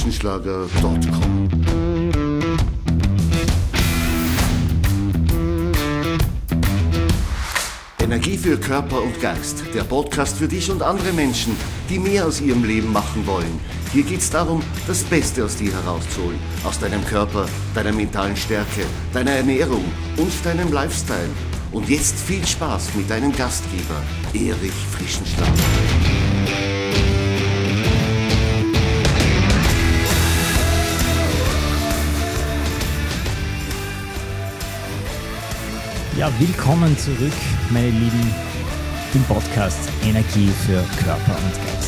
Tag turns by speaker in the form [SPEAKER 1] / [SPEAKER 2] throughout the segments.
[SPEAKER 1] www.frischenschlager.com. Energie für Körper und Geist, der Podcast für dich und andere Menschen, die mehr aus ihrem Leben machen wollen. Hier geht's darum, das Beste aus dir herauszuholen, aus deinem Körper, deiner mentalen Stärke, deiner Ernährung und deinem Lifestyle. Und jetzt viel Spaß mit deinem Gastgeber, Erich Frischenschlager.
[SPEAKER 2] Ja, willkommen zurück, meine Lieben, im Podcast Energie für Körper und Geist.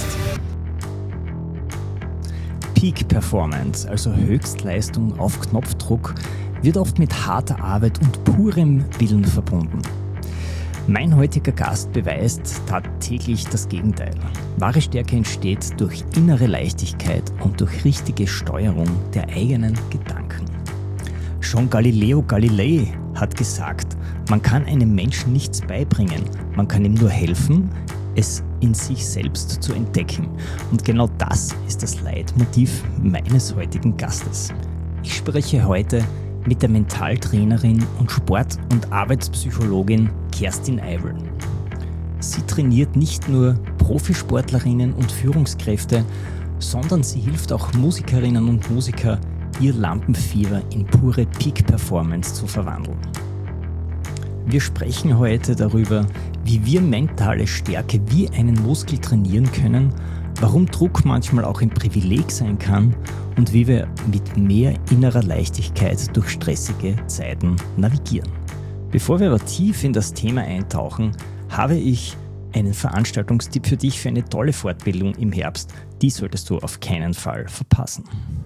[SPEAKER 2] Peak Performance, also Höchstleistung auf Knopfdruck, wird oft mit harter Arbeit und purem Willen verbunden. Mein heutiger Gast beweist tagtäglich das Gegenteil. Wahre Stärke entsteht durch innere Leichtigkeit und durch richtige Steuerung der eigenen Gedanken. Schon Galileo Galilei hat gesagt, man kann einem Menschen nichts beibringen, man kann ihm nur helfen, es in sich selbst zu entdecken. Und genau das ist das Leitmotiv meines heutigen Gastes. Ich spreche heute mit der Mentaltrainerin und Sport- und Arbeitspsychologin Kerstin Eivel. Sie trainiert nicht nur Profisportlerinnen und Führungskräfte, sondern sie hilft auch Musikerinnen und Musiker, ihr Lampenfieber in pure Peak-Performance zu verwandeln. Wir sprechen heute darüber, wie wir mentale Stärke wie einen Muskel trainieren können, warum Druck manchmal auch ein Privileg sein kann und wie wir mit mehr innerer Leichtigkeit durch stressige Zeiten navigieren. Bevor wir aber tief in das Thema eintauchen, habe ich einen Veranstaltungstipp für dich für eine tolle Fortbildung im Herbst. Die solltest du auf keinen Fall verpassen.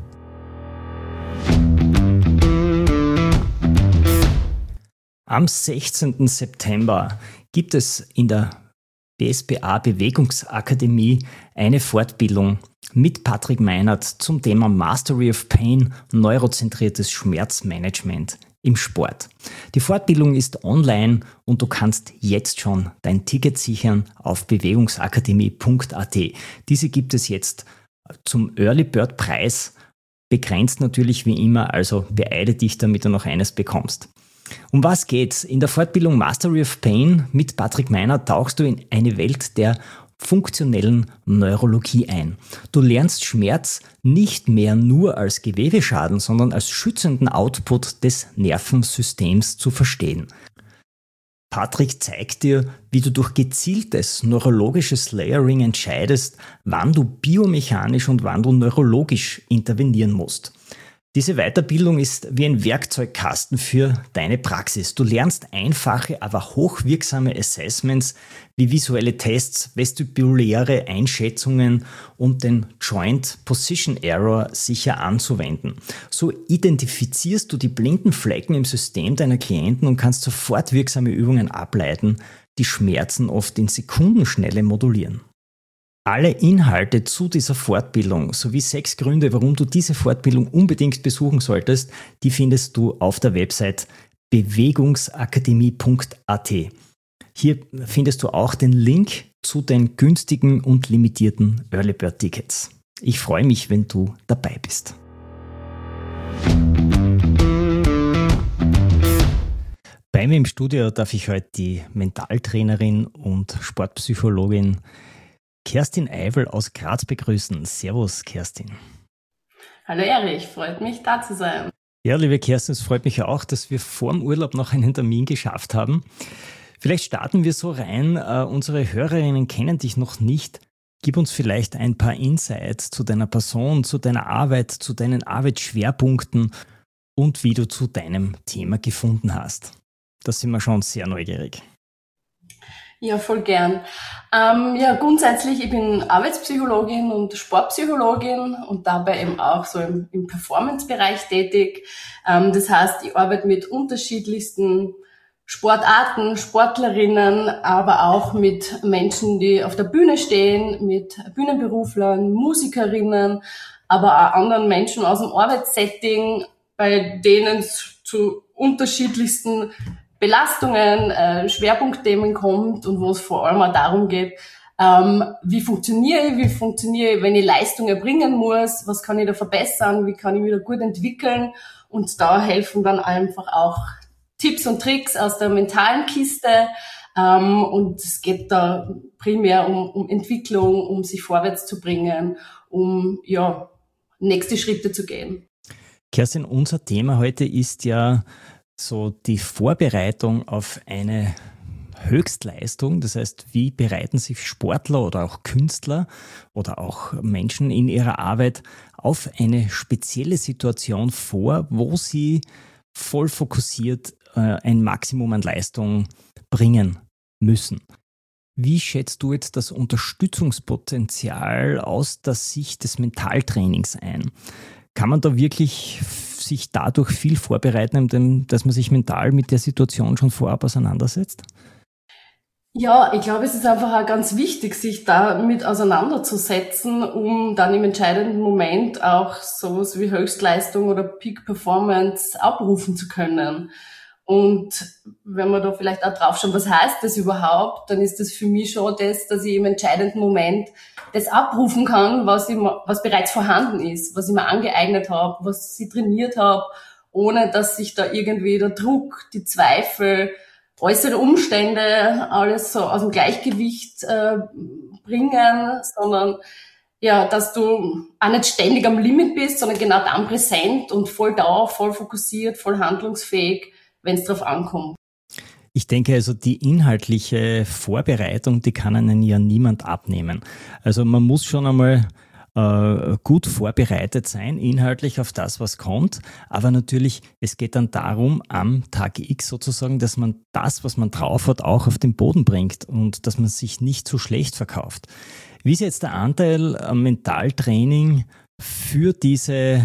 [SPEAKER 2] Am 16. September gibt es in der BSBA Bewegungsakademie eine Fortbildung mit Patrick Meinert zum Thema Mastery of Pain, neurozentriertes Schmerzmanagement im Sport. Die Fortbildung ist online und du kannst jetzt schon dein Ticket sichern auf bewegungsakademie.at. Diese gibt es jetzt zum Early Bird Preis, begrenzt natürlich wie immer, also beeile dich, damit du noch eines bekommst. Um was geht's? In der Fortbildung Mastery of Pain mit Patrick Meinert tauchst du in eine Welt der funktionellen Neurologie ein. Du lernst Schmerz nicht mehr nur als Gewebeschaden, sondern als schützenden Output des Nervensystems zu verstehen. Patrick zeigt dir, wie du durch gezieltes neurologisches Layering entscheidest, wann du biomechanisch und wann du neurologisch intervenieren musst. Diese Weiterbildung ist wie ein Werkzeugkasten für deine Praxis. Du lernst einfache, aber hochwirksame Assessments wie visuelle Tests, vestibuläre Einschätzungen und den Joint Position Error sicher anzuwenden. So identifizierst du die blinden Flecken im System deiner Klienten und kannst sofort wirksame Übungen ableiten, die Schmerzen oft in Sekundenschnelle modulieren. Alle Inhalte zu dieser Fortbildung sowie 6 Gründe, warum du diese Fortbildung unbedingt besuchen solltest, die findest du auf der Website bewegungsakademie.at. Hier findest du auch den Link zu den günstigen und limitierten Early Bird Tickets. Ich freue mich, wenn du dabei bist. Bei mir im Studio darf ich heute die Mentaltrainerin und Sportpsychologin Kerstin Eivel aus Graz begrüßen. Servus, Kerstin.
[SPEAKER 3] Hallo Erich, freut mich, da zu sein.
[SPEAKER 2] Ja, liebe Kerstin, es freut mich auch, dass wir vor dem Urlaub noch einen Termin geschafft haben. Vielleicht starten wir so rein. Unsere Hörerinnen kennen dich noch nicht. Gib uns vielleicht ein paar Insights zu deiner Person, zu deiner Arbeit, zu deinen Arbeitsschwerpunkten und wie du zu deinem Thema gefunden hast. Da sind wir schon sehr neugierig.
[SPEAKER 3] Ja, voll gern. Grundsätzlich, ich bin Arbeitspsychologin und Sportpsychologin und dabei eben auch so im Performance-Bereich tätig. Das heißt, ich arbeite mit unterschiedlichsten Sportarten, Sportlerinnen, aber auch mit Menschen, die auf der Bühne stehen, mit Bühnenberuflern, Musikerinnen, aber auch anderen Menschen aus dem Arbeitssetting, bei denen es zu unterschiedlichsten Belastungen, Schwerpunktthemen kommt und wo es vor allem auch darum geht, Wie funktioniere ich, wenn ich Leistung erbringen muss, was kann ich da verbessern, wie kann ich mich da gut entwickeln, und da helfen dann einfach auch Tipps und Tricks aus der mentalen Kiste, und es geht da primär um Entwicklung, um sich vorwärts zu bringen, um nächste Schritte zu gehen.
[SPEAKER 2] Kerstin, unser Thema heute ist ja so die Vorbereitung auf eine Höchstleistung. Das heißt, wie bereiten sich Sportler oder auch Künstler oder auch Menschen in ihrer Arbeit auf eine spezielle Situation vor, wo sie voll fokussiert ein Maximum an Leistung bringen müssen. Wie schätzt du jetzt das Unterstützungspotenzial aus der Sicht des Mentaltrainings ein? Kann man da wirklich sich dadurch viel vorbereiten, dass man sich mental mit der Situation schon vorab auseinandersetzt?
[SPEAKER 3] Ja, ich glaube, es ist einfach auch ganz wichtig, sich damit auseinanderzusetzen, um dann im entscheidenden Moment auch sowas wie Höchstleistung oder Peak Performance abrufen zu können. Und wenn wir da vielleicht auch drauf schauen, was heißt das überhaupt, dann ist das für mich schon das, dass ich im entscheidenden Moment das abrufen kann, was bereits vorhanden ist, was ich mir angeeignet habe, was ich trainiert habe, ohne dass sich da irgendwie der Druck, die Zweifel, äußere Umstände alles so aus dem Gleichgewicht bringen, sondern ja, dass du auch nicht ständig am Limit bist, sondern genau dann präsent und voll da, voll fokussiert, voll handlungsfähig, wenn es drauf ankommt.
[SPEAKER 2] Ich denke also, die inhaltliche Vorbereitung, die kann einen ja niemand abnehmen. Also man muss schon einmal gut vorbereitet sein, inhaltlich auf das, was kommt. Aber natürlich, es geht dann darum, am Tag X sozusagen, dass man das, was man drauf hat, auch auf den Boden bringt und dass man sich nicht so schlecht verkauft. Wie ist jetzt der Anteil am Mentaltraining für diese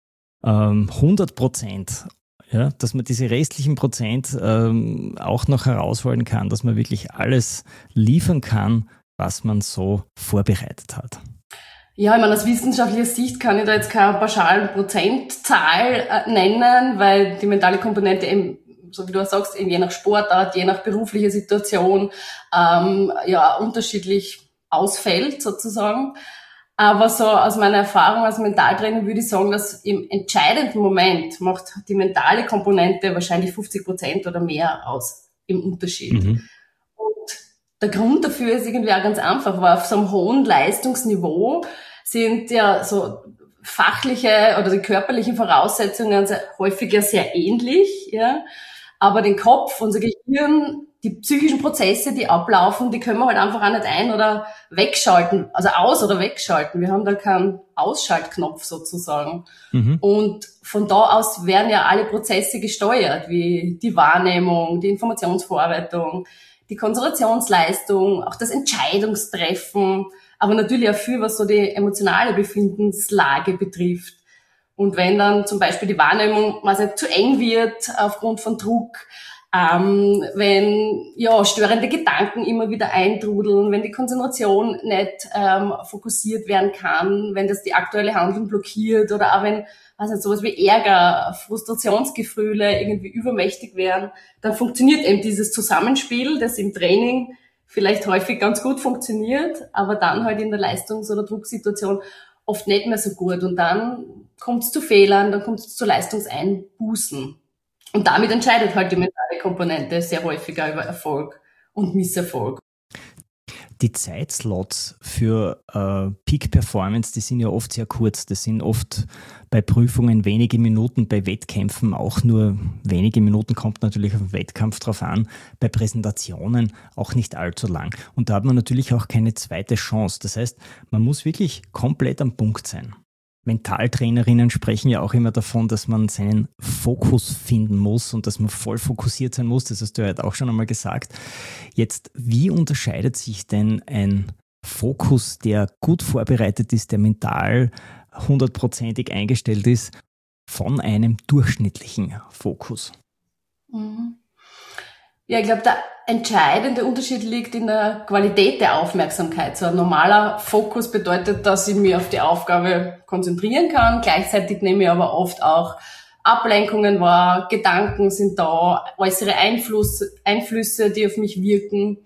[SPEAKER 2] 100%? Ja, dass man diese restlichen Prozent auch noch herausholen kann, dass man wirklich alles liefern kann, was man so vorbereitet hat.
[SPEAKER 3] Ja, ich meine, aus wissenschaftlicher Sicht kann ich da jetzt keine pauschalen Prozentzahl nennen, weil die mentale Komponente eben, so wie du sagst, je nach Sportart, je nach beruflicher Situation unterschiedlich ausfällt sozusagen. Aber so aus meiner Erfahrung als Mentaltrainer würde ich sagen, dass im entscheidenden Moment macht die mentale Komponente wahrscheinlich 50% oder mehr aus im Unterschied. Mhm. Und der Grund dafür ist irgendwie auch ganz einfach, weil auf so einem hohen Leistungsniveau sind ja so fachliche oder die körperlichen Voraussetzungen häufig ja sehr ähnlich, ja. Aber den Kopf, unser Gehirn, die psychischen Prozesse, die ablaufen, die können wir halt einfach auch nicht ein- oder wegschalten, also aus- oder wegschalten. Wir haben da keinen Ausschaltknopf sozusagen. Mhm. Und von da aus werden ja alle Prozesse gesteuert, wie die Wahrnehmung, die Informationsverarbeitung, die Konzentrationsleistung, auch das Entscheidungstreffen, aber natürlich auch viel, was so die emotionale Befindenslage betrifft. Und wenn dann zum Beispiel die Wahrnehmung zu eng wird aufgrund von Druck, wenn störende Gedanken immer wieder eintrudeln, wenn die Konzentration nicht fokussiert werden kann, wenn das die aktuelle Handlung blockiert oder auch wenn sowas wie Ärger, Frustrationsgefühle irgendwie übermächtig werden, dann funktioniert eben dieses Zusammenspiel, das im Training vielleicht häufig ganz gut funktioniert, aber dann halt in der Leistungs- oder Drucksituation oft nicht mehr so gut. Und dann kommt es zu Fehlern, dann kommt es zu Leistungseinbußen. Und damit entscheidet halt die mentale Komponente sehr häufiger über Erfolg und Misserfolg.
[SPEAKER 2] Die Zeitslots für Peak Performance, die sind ja oft sehr kurz. Das sind oft bei Prüfungen wenige Minuten, bei Wettkämpfen auch nur wenige Minuten, kommt natürlich auf den Wettkampf drauf an. Bei Präsentationen auch nicht allzu lang. Und da hat man natürlich auch keine zweite Chance. Das heißt, man muss wirklich komplett am Punkt sein. Mentaltrainerinnen sprechen ja auch immer davon, dass man seinen Fokus finden muss und dass man voll fokussiert sein muss. Das hast du ja auch schon einmal gesagt. Jetzt, wie unterscheidet sich denn ein Fokus, der gut vorbereitet ist, der mental 100%ig eingestellt ist, von einem durchschnittlichen Fokus?
[SPEAKER 3] Ja, ich glaube, der entscheidende Unterschied liegt in der Qualität der Aufmerksamkeit. So ein normaler Fokus bedeutet, dass ich mich auf die Aufgabe konzentrieren kann. Gleichzeitig nehme ich aber oft auch Ablenkungen wahr, Gedanken sind da, äußere Einflüsse, die auf mich wirken.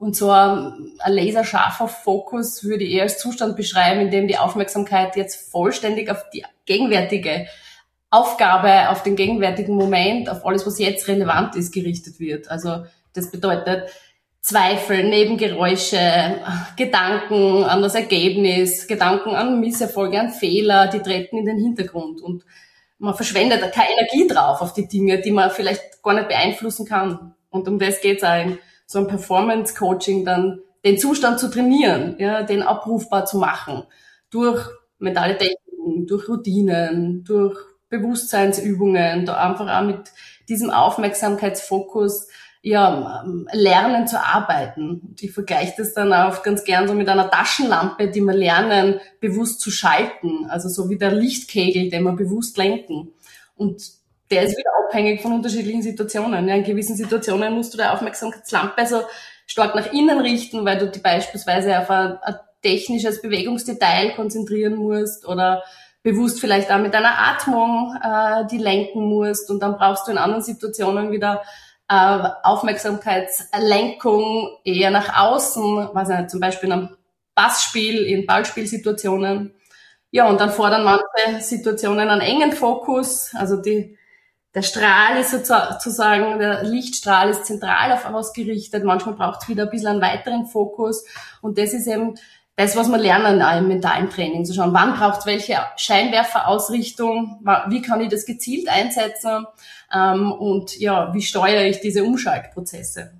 [SPEAKER 3] Und so ein laserscharfer Fokus würde ich eher als Zustand beschreiben, in dem die Aufmerksamkeit jetzt vollständig auf die gegenwärtige Aufgabe, auf den gegenwärtigen Moment, auf alles, was jetzt relevant ist, gerichtet wird. Also das bedeutet Zweifel, Nebengeräusche, Gedanken an das Ergebnis, Gedanken an Misserfolge, an Fehler, die treten in den Hintergrund und man verschwendet keine Energie drauf auf die Dinge, die man vielleicht gar nicht beeinflussen kann. Und um das geht's auch in so ein Performance-Coaching, dann den Zustand zu trainieren, ja, den abrufbar zu machen, durch mentale Techniken, durch Routinen, durch Bewusstseinsübungen, da einfach auch mit diesem Aufmerksamkeitsfokus lernen zu arbeiten. Und ich vergleiche das dann auch ganz gern so mit einer Taschenlampe, die wir lernen, bewusst zu schalten. Also so wie der Lichtkegel, den wir bewusst lenken. Und der ist wieder abhängig von unterschiedlichen Situationen. Ja, in gewissen Situationen musst du deine Aufmerksamkeitslampe so stark nach innen richten, weil du die beispielsweise auf ein technisches Bewegungsdetail konzentrieren musst oder bewusst vielleicht auch mit deiner Atmung die lenken musst. Und dann brauchst du in anderen Situationen wieder Aufmerksamkeitslenkung eher nach außen, weiß ich nicht, zum Beispiel in einem Passspiel, in Ballspielsituationen. Ja, und dann fordern manche Situationen einen engen Fokus, also der Strahl ist sozusagen, der Lichtstrahl ist zentral auf was gerichtet. Manchmal braucht es wieder ein bisschen einen weiteren Fokus. Und das ist eben das, was wir lernen auch im mentalen Training, zu schauen, wann braucht es welche Scheinwerferausrichtung, wie kann ich das gezielt einsetzen und ja, wie steuere ich diese Umschaltprozesse.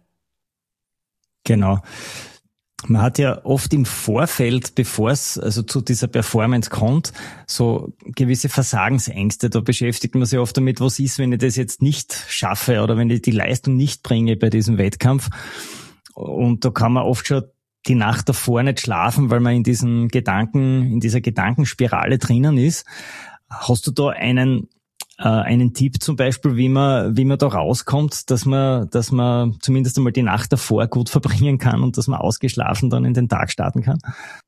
[SPEAKER 2] Genau. Man hat ja oft im Vorfeld, bevor es also zu dieser Performance kommt, so gewisse Versagensängste. Da beschäftigt man sich oft damit, was ist, wenn ich das jetzt nicht schaffe oder wenn ich die Leistung nicht bringe bei diesem Wettkampf. Und da kann man oft schon die Nacht davor nicht schlafen, weil man in dieser Gedankenspirale drinnen ist. Hast du da einen Tipp zum Beispiel, wie man da rauskommt, dass man zumindest einmal die Nacht davor gut verbringen kann und dass man ausgeschlafen dann in den Tag starten kann?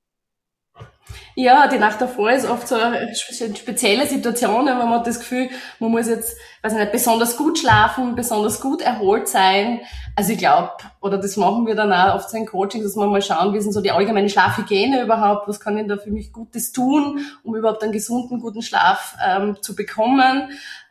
[SPEAKER 3] Ja, die Nacht davor ist oft so eine spezielle Situation, wenn man hat das Gefühl, man muss jetzt, weiß nicht, besonders gut schlafen, besonders gut erholt sein. Also ich glaube, oder das machen wir dann auch oft so in Coaching, dass wir mal schauen, wie sind so die allgemeine Schlafhygiene überhaupt, was kann ich da für mich Gutes tun, um überhaupt einen gesunden, guten Schlaf zu bekommen.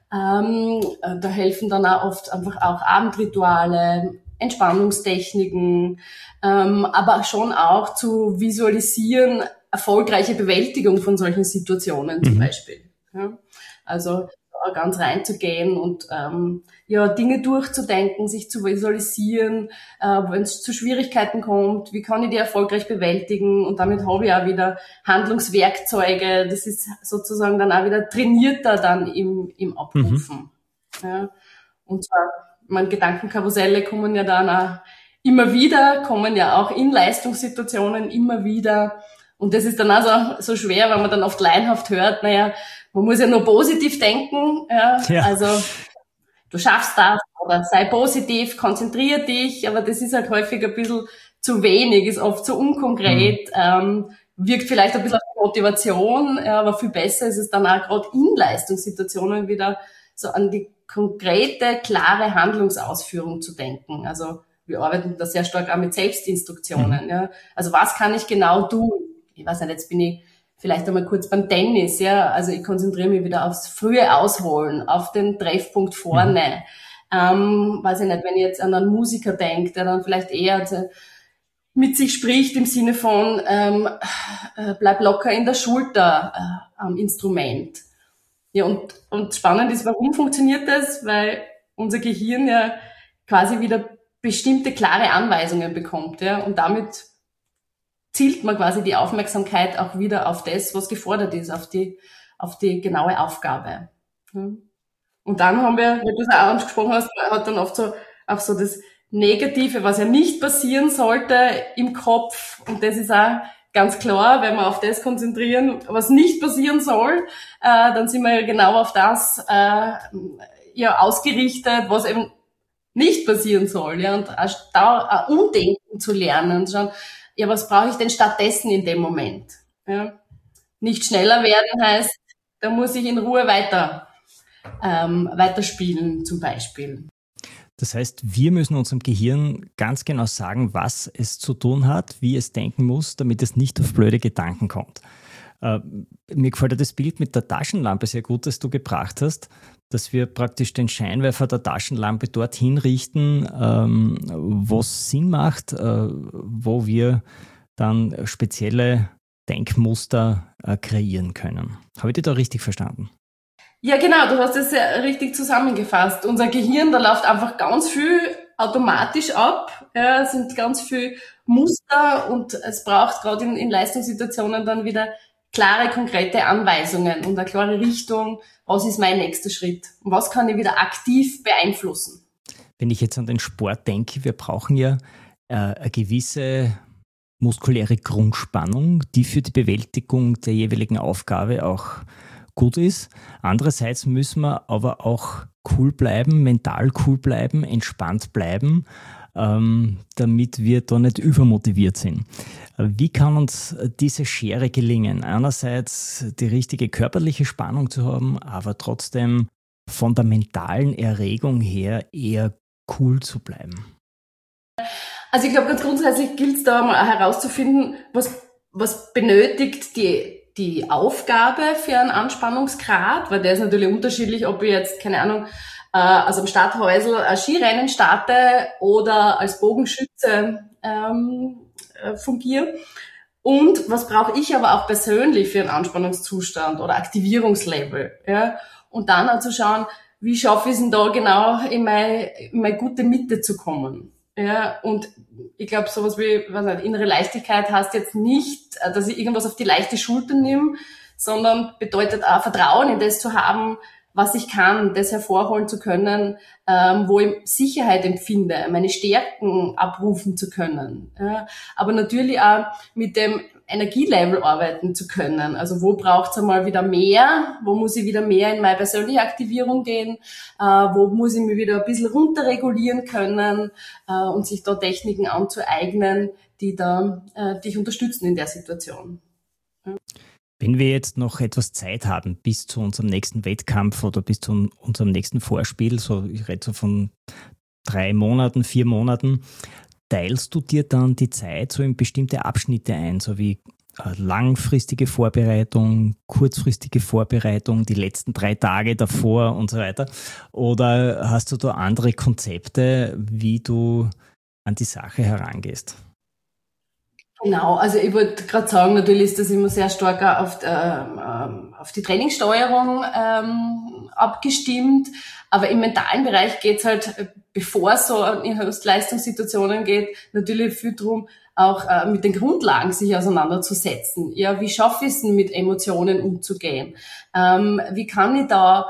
[SPEAKER 3] Da helfen dann auch oft einfach auch Abendrituale, Entspannungstechniken, aber schon auch zu visualisieren, erfolgreiche Bewältigung von solchen Situationen zum Beispiel. Ja, also ganz reinzugehen und Dinge durchzudenken, sich zu visualisieren, wenn es zu Schwierigkeiten kommt, wie kann ich die erfolgreich bewältigen, und damit habe ich auch wieder Handlungswerkzeuge. Das ist sozusagen dann auch wieder trainierter dann im Abrufen. Ja, und zwar, meine Gedankenkarusselle kommen ja dann auch immer wieder, kommen ja auch in Leistungssituationen immer wieder. Und das ist dann also so schwer, weil man dann oft laienhaft hört, naja, man muss ja nur positiv denken, ja. Also du schaffst das, oder sei positiv, konzentrier dich, aber das ist halt häufig ein bisschen zu wenig, ist oft so unkonkret, wirkt vielleicht ein bisschen auf die Motivation, aber viel besser ist es dann auch gerade in Leistungssituationen wieder so an die konkrete, klare Handlungsausführung zu denken. Also wir arbeiten da sehr stark auch mit Selbstinstruktionen. Ja. Also was kann ich genau tun? Ich weiß nicht, jetzt bin ich vielleicht einmal kurz beim Tennis, ja. Also ich konzentriere mich wieder aufs frühe Ausholen, auf den Treffpunkt vorne. Weiß ich nicht, wenn ich jetzt an einen Musiker denke, der dann vielleicht eher mit sich spricht im Sinne von bleib locker in der Schulter am Instrument. Ja, und spannend ist, warum funktioniert das? Weil unser Gehirn ja quasi wieder bestimmte klare Anweisungen bekommt, ja, und damit zielt man quasi die Aufmerksamkeit auch wieder auf das, was gefordert ist, auf die genaue Aufgabe. Und dann haben wir, wie du es auch angesprochen hast, man hat dann oft so auch so das Negative, was ja nicht passieren sollte, im Kopf. Und das ist auch ganz klar, wenn wir auf das konzentrieren, was nicht passieren soll, dann sind wir ja genau auf das ausgerichtet, was eben nicht passieren soll. Ja, und da umdenken zu lernen und schauen, ja, was brauche ich denn stattdessen in dem Moment? Ja, nicht schneller werden heißt, da muss ich in Ruhe weiter spielen zum Beispiel.
[SPEAKER 2] Das heißt, wir müssen unserem Gehirn ganz genau sagen, was es zu tun hat, wie es denken muss, damit es nicht auf blöde Gedanken kommt. Mir gefällt das Bild mit der Taschenlampe sehr gut, das du gebracht hast, dass wir praktisch den Scheinwerfer der Taschenlampe dorthin richten, wo es Sinn macht, wo wir dann spezielle Denkmuster kreieren können. Habe ich dich da richtig verstanden?
[SPEAKER 3] Ja, genau, du hast es sehr richtig zusammengefasst. Unser Gehirn, da läuft einfach ganz viel automatisch ab. Ja, es sind ganz viel Muster und es braucht gerade in Leistungssituationen dann wieder klare, konkrete Anweisungen und eine klare Richtung. Was ist mein nächster Schritt? Und was kann ich wieder aktiv beeinflussen?
[SPEAKER 2] Wenn ich jetzt an den Sport denke, wir brauchen ja eine gewisse muskuläre Grundspannung, die für die Bewältigung der jeweiligen Aufgabe auch gut ist. Andererseits müssen wir aber auch cool bleiben, mental cool bleiben, entspannt bleiben, damit wir da nicht übermotiviert sind. Wie kann uns diese Schere gelingen? Einerseits die richtige körperliche Spannung zu haben, aber trotzdem von der mentalen Erregung her eher cool zu bleiben.
[SPEAKER 3] Also ich glaube, ganz grundsätzlich gilt es da mal herauszufinden, was benötigt die Aufgabe für einen Anspannungsgrad, weil der ist natürlich unterschiedlich, ob ich jetzt, keine Ahnung, also am Starthäusl ein Skirennen starte oder als Bogenschütze fungiere. Und was brauche ich aber auch persönlich für einen Anspannungszustand oder Aktivierungslevel? Ja? Und dann auch zu schauen, wie schaffe ich es denn da genau in meine gute Mitte zu kommen? Ja, und ich glaube, sowas wie, was nicht, innere Leichtigkeit heißt jetzt nicht, dass ich irgendwas auf die leichte Schulter nehme, sondern bedeutet auch Vertrauen in das zu haben, was ich kann, das hervorholen zu können, wo ich Sicherheit empfinde, meine Stärken abrufen zu können. Ja, aber natürlich auch mit dem Energielevel arbeiten zu können. Also wo braucht es einmal wieder mehr? Wo muss ich wieder mehr in meine persönliche Aktivierung gehen? Wo muss ich mich wieder ein bisschen runterregulieren können und sich da Techniken anzueignen, die dich unterstützen in der Situation. Ja.
[SPEAKER 2] Wenn wir jetzt noch etwas Zeit haben bis zu unserem nächsten Wettkampf oder bis zu unserem nächsten Vorspiel, so ich rede so von 3 Monaten, 4 Monaten, teilst du dir dann die Zeit so in bestimmte Abschnitte ein, so wie langfristige Vorbereitung, kurzfristige Vorbereitung, die letzten 3 Tage davor und so weiter? Oder hast du da andere Konzepte, wie du an die Sache herangehst?
[SPEAKER 3] Genau, also ich wollte gerade sagen, natürlich ist das immer sehr stark auf die Trainingssteuerung abgestimmt, aber im mentalen Bereich geht's halt, bevor es so in Höchstleistungssituationen geht, natürlich viel darum, auch mit den Grundlagen sich auseinanderzusetzen. Ja, wie schaffe ich es denn, mit Emotionen umzugehen? Wie kann ich da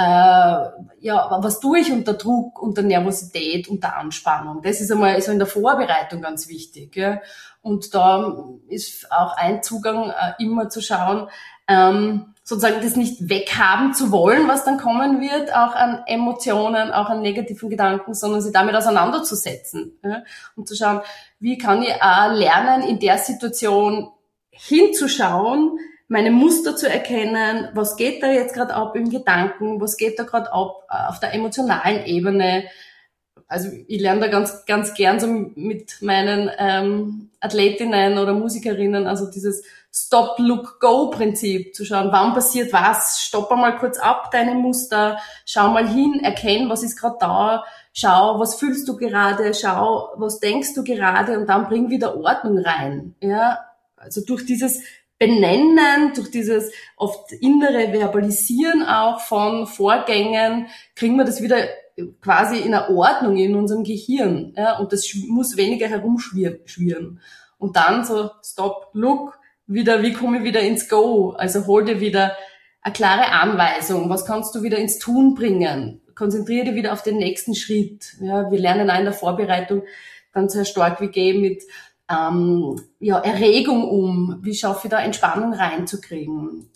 [SPEAKER 3] was tue ich unter Druck, unter Nervosität, unter Anspannung? Das ist einmal so in der Vorbereitung ganz wichtig. Ja? Und da ist auch ein Zugang, immer zu schauen, sozusagen das nicht weghaben zu wollen, was dann kommen wird, auch an Emotionen, auch an negativen Gedanken, sondern sich damit auseinanderzusetzen. Ja? Und zu schauen, wie kann ich lernen, in der Situation hinzuschauen, meine Muster zu erkennen, was geht da jetzt gerade ab im Gedanken, was geht da gerade ab auf der emotionalen Ebene. Also ich lerne da ganz, ganz gern so mit meinen Athletinnen oder Musikerinnen, also dieses Stop-Look-Go-Prinzip, zu schauen, wann passiert was, stopp einmal kurz ab deine Muster, schau mal hin, erkenn, was ist gerade da, schau, was fühlst du gerade, schau, was denkst du gerade und dann bring wieder Ordnung rein. Ja, also durch dieses Benennen, durch dieses oft innere Verbalisieren auch von Vorgängen, kriegen wir das wieder quasi in einer Ordnung in unserem Gehirn. Ja, und das muss weniger herumschwirren. Und dann so Stop, Look, wieder, wie komme ich wieder ins Go? Also hol dir wieder eine klare Anweisung. Was kannst du wieder ins Tun bringen? Konzentriere dich wieder auf den nächsten Schritt. Ja, wir lernen auch in der Vorbereitung dann sehr stark, wie gehe ich mit Erregung um, wie schaffe ich da Entspannung reinzukriegen.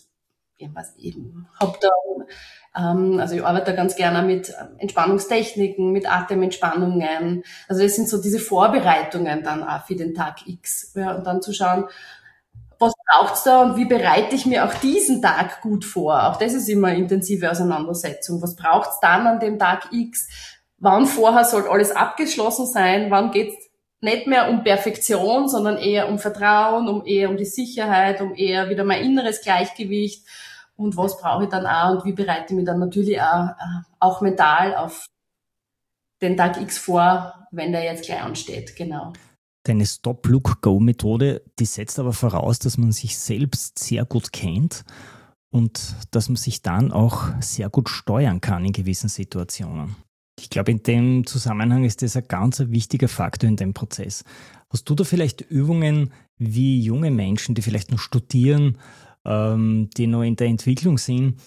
[SPEAKER 3] Also ich arbeite da ganz gerne mit Entspannungstechniken, mit Atementspannungen. Also das sind so diese Vorbereitungen dann auch für den Tag X. Ja, und dann zu schauen, was braucht's da und wie bereite ich mir auch diesen Tag gut vor? Auch das ist immer eine intensive Auseinandersetzung. Was braucht's dann an dem Tag X? wann vorher soll alles abgeschlossen sein, wann geht's nicht mehr um Perfektion, sondern eher um Vertrauen, eher um die Sicherheit, um eher wieder mein inneres Gleichgewicht und was brauche ich dann auch und wie bereite ich mich dann natürlich auch mental auf den Tag X vor, wenn der jetzt gleich ansteht, genau.
[SPEAKER 2] Deine Stop-Look-Go-Methode, die setzt aber voraus, dass man sich selbst sehr gut kennt und dass man sich dann auch sehr gut steuern kann in gewissen Situationen. Ich glaube, in dem Zusammenhang ist das ein ganz wichtiger Faktor in dem Prozess. Hast du da vielleicht Übungen, wie junge Menschen, die vielleicht noch studieren, die noch in der Entwicklung sind,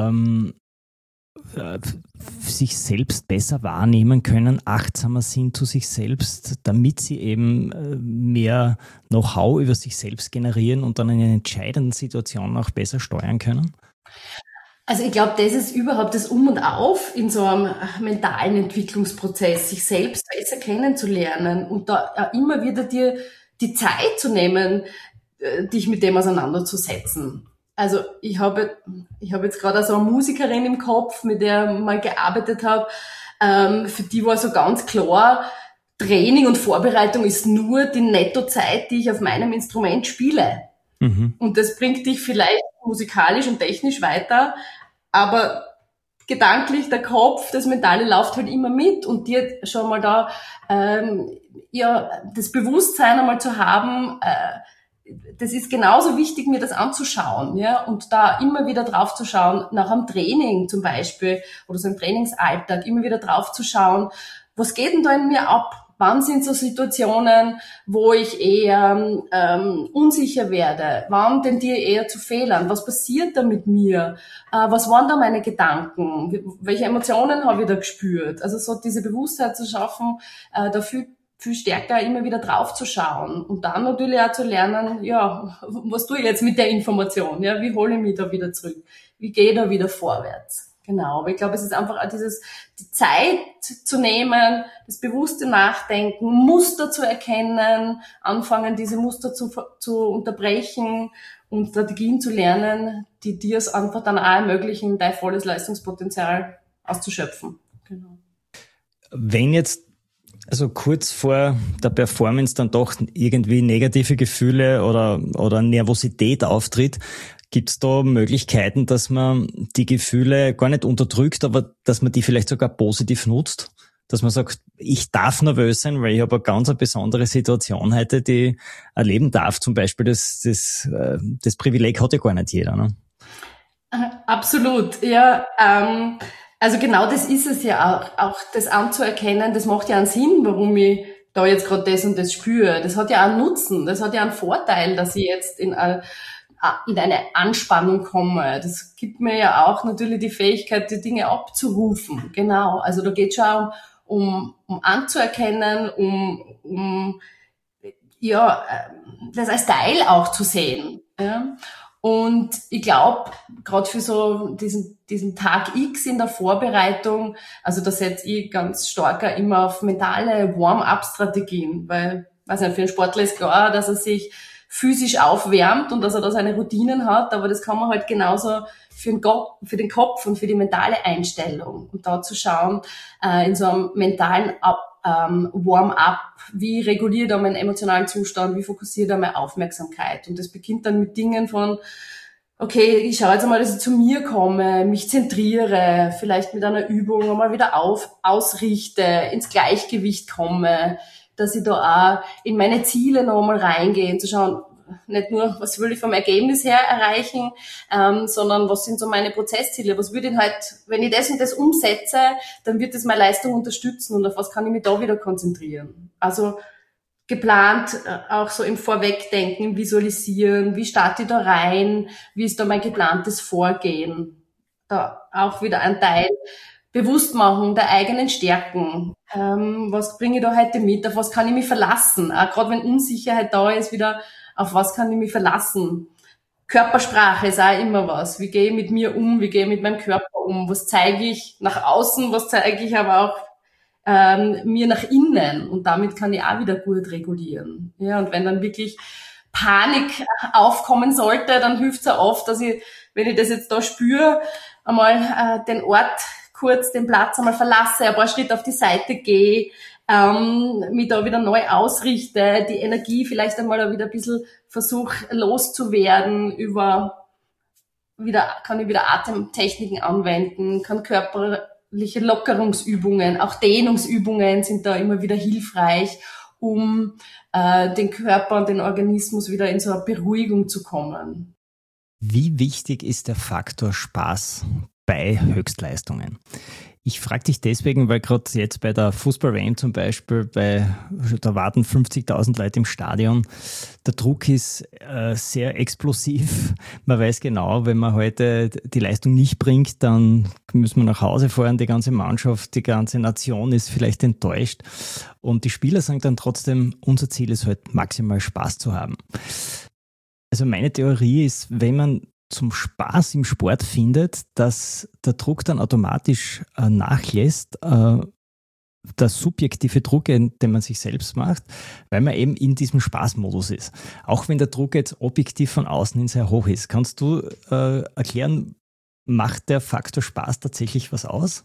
[SPEAKER 2] sich selbst besser wahrnehmen können, achtsamer sind zu sich selbst, damit sie eben mehr Know-how über sich selbst generieren und dann in entscheidenden Situationen auch besser steuern können?
[SPEAKER 3] Also ich glaube, das ist überhaupt das Um und Auf in so einem mentalen Entwicklungsprozess, sich selbst besser kennenzulernen und da immer wieder dir die Zeit zu nehmen, dich mit dem auseinanderzusetzen. Also ich habe jetzt gerade so eine Musikerin im Kopf, mit der ich mal gearbeitet habe. Für die war so ganz klar, Training und Vorbereitung ist nur die Nettozeit, die ich auf meinem Instrument spiele. Mhm. Und das bringt dich vielleicht musikalisch und technisch weiter, aber gedanklich, der Kopf, das Mentale läuft halt immer mit und dir schon mal da das Bewusstsein einmal zu haben, das ist genauso wichtig, mir das anzuschauen, ja, und da immer wieder drauf zu schauen, nach einem Training zum Beispiel, oder so im Trainingsalltag, immer wieder drauf zu schauen, was geht denn da in mir ab? Wann sind so Situationen, wo ich eher unsicher werde? Wann tendiere ich eher zu Fehlern? Was passiert da mit mir? Was waren da meine Gedanken? Welche Emotionen habe ich da gespürt? Also so diese Bewusstheit zu schaffen, da viel stärker immer wieder drauf zu schauen und dann natürlich auch zu lernen, ja, was tue ich jetzt mit der Information? Ja, wie hole ich mich da wieder zurück? Wie gehe ich da wieder vorwärts? Genau, aber ich glaube, es ist einfach auch die Zeit zu nehmen, das bewusste Nachdenken, Muster zu erkennen, anfangen, diese Muster zu unterbrechen und Strategien zu lernen, die dir es einfach dann auch ermöglichen, dein volles Leistungspotenzial auszuschöpfen. Genau.
[SPEAKER 2] Wenn jetzt also kurz vor der Performance dann doch irgendwie negative Gefühle oder Nervosität auftritt, gibt es da Möglichkeiten, dass man die Gefühle gar nicht unterdrückt, aber dass man die vielleicht sogar positiv nutzt? Dass man sagt, ich darf nervös sein, weil ich habe eine ganz besondere Situation heute, die ich erleben darf. Zum Beispiel das Privileg hat ja gar nicht jeder. Ne?
[SPEAKER 3] Absolut, ja. Also genau das ist es ja auch das anzuerkennen, das macht ja einen Sinn, warum ich da jetzt gerade das und das spüre. Das hat ja auch einen Nutzen, das hat ja einen Vorteil, dass ich jetzt in eine Anspannung komme. Das gibt mir ja auch natürlich die Fähigkeit, die Dinge abzurufen. Genau, also da geht es schon um anzuerkennen, um das als Teil auch zu sehen. Ja. Und ich glaube, gerade für so diesen Tag X in der Vorbereitung, also da setze ich ganz stark immer auf mentale Warm-up-Strategien, weil, weiß nicht, für einen Sportler ist klar, dass er sich physisch aufwärmt und dass er da seine Routinen hat, aber das kann man halt genauso für den Kopf und für die mentale Einstellung und da zu schauen, in so einem mentalen Warm-up, wie reguliere ich da meinen emotionalen Zustand, wie fokussiere ich da meine Aufmerksamkeit. Und das beginnt dann mit Dingen von, okay, ich schaue jetzt einmal, dass ich zu mir komme, mich zentriere, vielleicht mit einer Übung einmal wieder ausrichte, ins Gleichgewicht komme, dass ich da auch in meine Ziele noch einmal reingehe, zu schauen, nicht nur, was will ich vom Ergebnis her erreichen, sondern was sind so meine Prozessziele, was würde ich halt, wenn ich das und das umsetze, dann wird das meine Leistung unterstützen und auf was kann ich mich da wieder konzentrieren. Also geplant, auch so im Vorwegdenken, im Visualisieren, wie starte ich da rein, wie ist da mein geplantes Vorgehen. Da auch wieder ein Teil Bewusstmachung der eigenen Stärken. Was bringe ich da heute mit, auf was kann ich mich verlassen, auch gerade wenn Unsicherheit da ist, wieder auf was kann ich mich verlassen? Körpersprache ist auch immer was. Wie gehe ich mit mir um? Wie gehe ich mit meinem Körper um? Was zeige ich nach außen? Was zeige ich aber auch mir nach innen? Und damit kann ich auch wieder gut regulieren. Ja, und wenn dann wirklich Panik aufkommen sollte, dann hilft es ja oft, dass ich, wenn ich das jetzt da spüre, einmal den Ort kurz den Platz einmal verlasse, ein paar Schritte auf die Seite gehe, mich da wieder neu ausrichte, die Energie vielleicht einmal wieder ein bisschen versuche loszuwerden kann ich wieder Atemtechniken anwenden, kann körperliche Lockerungsübungen, auch Dehnungsübungen sind da immer wieder hilfreich, um den Körper und den Organismus wieder in so eine Beruhigung zu kommen.
[SPEAKER 2] Wie wichtig ist der Faktor Spaß bei Höchstleistungen? Ich frage dich deswegen, weil gerade jetzt bei der Fußball-WM zum Beispiel, da warten 50.000 Leute im Stadion, der Druck ist sehr explosiv. Man weiß genau, wenn man heute die Leistung nicht bringt, dann müssen wir nach Hause fahren, die ganze Mannschaft, die ganze Nation ist vielleicht enttäuscht. Und die Spieler sagen dann trotzdem, unser Ziel ist halt maximal Spaß zu haben. Also meine Theorie ist, wenn man zum Spaß im Sport findet, dass der Druck dann automatisch nachlässt, der subjektive Druck, den man sich selbst macht, weil man eben in diesem Spaßmodus ist. Auch wenn der Druck jetzt objektiv von außen hin sehr hoch ist. Kannst du erklären, macht der Faktor Spaß tatsächlich was aus?